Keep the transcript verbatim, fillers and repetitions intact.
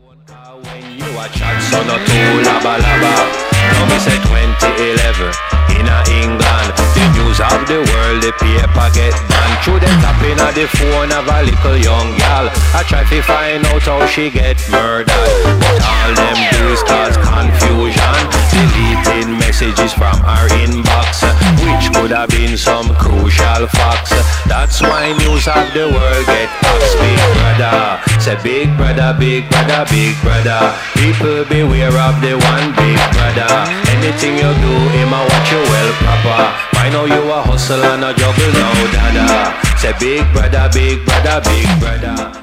When you a chat son of two laba laba. Now me say twenty eleven in a England. The news of the world, the paper get banned. Through them tapping at the phone of a little young gal. I try to find out how she get murdered, but all them do is cause confusion. Deleting messages from her inbox, which could have been some crucial facts. That's why news of the world get asked. Big brother, say big brother, big brother, big brother. People beware of the one big brother. Anything you do, him a watch you well proper. I know you a hustle and a juggle now, dada. Say big brother, big brother, big brother.